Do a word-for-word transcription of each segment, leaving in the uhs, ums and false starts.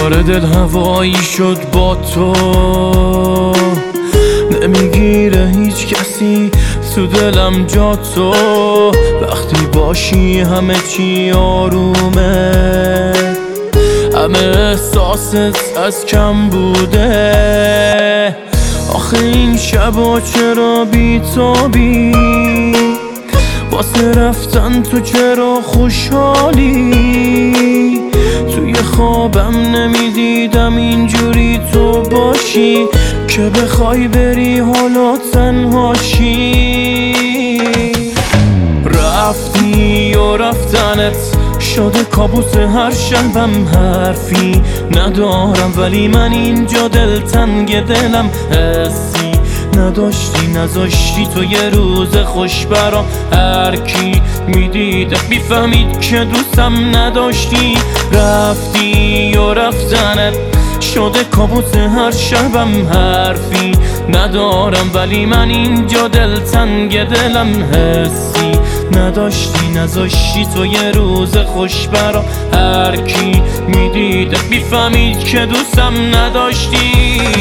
دوباره دل هوایی شد با تو، نمیگیره هیچ کسی تو دلم جا تو. وقتی باشی همه چی آرومه، همه احساست از کم بوده. آخه این شبا چرا بی‌تابی، واسه رفتن تو چرا خوشحالی؟ توی خوابم نمیدیدم اینجوری تو باشی، که بخوای بری حالا تنهاشی. رفتی و رفتنت شده کابوس هر شبم، حرفی ندارم ولی من اینجا دلتنگ دلم. حسی نداشتی نذاشتی تو یه روز خوش برام، هر کی میدید میفهمید که دوستم نداشتی. رفتی و رفتنت شده کابوس هر شبم، حرفی ندارم ولی من اینجا دلتنگ دلم. حسی نداشتی نذاشتی تو یه روز خوش برام، هر کی میدید میفهمید که دوستم نداشتی.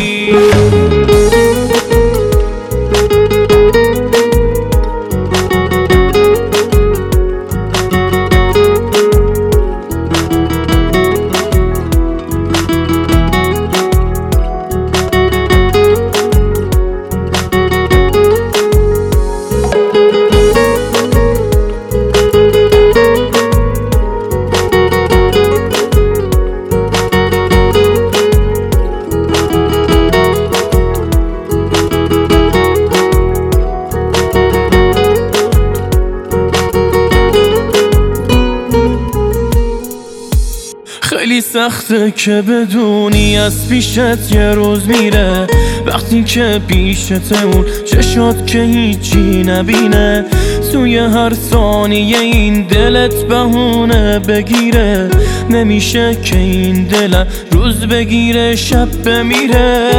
خیلی سخته که بدونی از پیشت یه روز میره، وقتی که پیشت اون چشات که هیچی نبینه. توی هر ثانیه این دلت بهونه بگیره، نمیشه که این دل روز بگیره شب بمیره.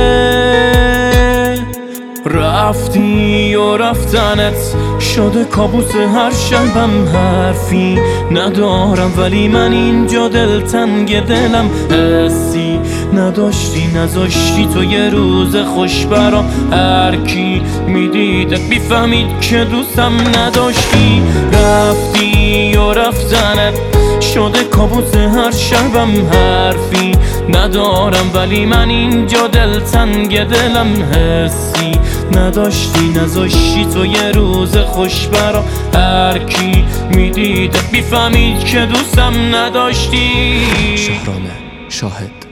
رفتی و رفتنت شده کابوس هر شبم، حرفی ندارم ولی من اینجا دلتنگ دلم. حسی نداشتی نذاشتی تو یه روز خوش برام، هر کی میدید میفهمید که دوستم نداشتی. رفتی و رفتنت شده کابوس هر شبم، حرفی ندارم ولی من اینجا دلتنگ دلم. حسی نداشتی نذاشتی تو یه روز خوش برام، هر کی میدید میفهمید که دوستم نداشتی. شهرام شاهد.